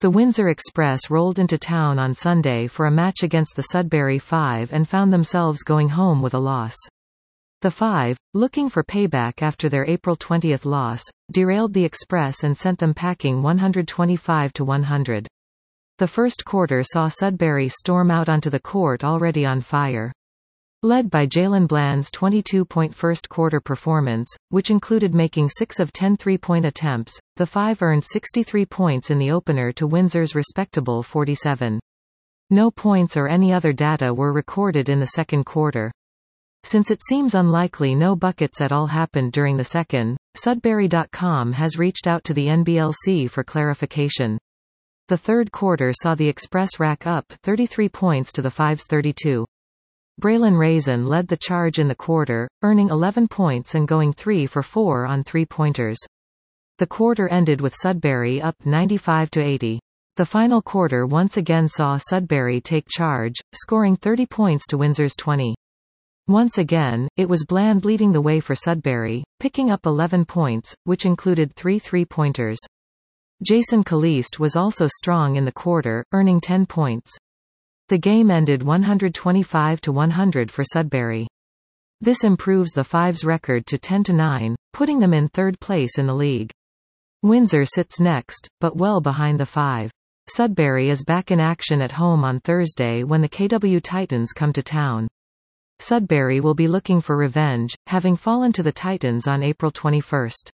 The Windsor Express rolled into town on Sunday for a match against the Sudbury Five and found themselves going home with a loss. The Five, looking for payback after their April 20 loss, derailed the Express and sent them packing 125-100. The first quarter saw Sudbury storm out onto the court already on fire. Led by Jalen Bland's 22-point first-quarter performance, which included making 6 of 10 three-point attempts, the Five earned 63 points in the opener to Windsor's respectable 47. No points or any other data were recorded in the second quarter. Since it seems unlikely no buckets at all happened during the second, Sudbury.com has reached out to the NBLC for clarification. The third quarter saw the Express rack up 33 points to the Five's 32. Braylon Raisin led the charge in the quarter, earning 11 points and going 3 for 4 on three-pointers. The quarter ended with Sudbury up 95-80. The final quarter once again saw Sudbury take charge, scoring 30 points to Windsor's 20. Once again, it was Bland leading the way for Sudbury, picking up 11 points, which included 3 three-pointers. Jason Caliste was also strong in the quarter, earning 10 points. The game ended 125-100 for Sudbury. This improves the Five's record to 10-9, putting them in third place in the league. Windsor sits next, but well behind the Five. Sudbury is back in action at home on Thursday when the KW Titans come to town. Sudbury will be looking for revenge, having fallen to the Titans on April 21.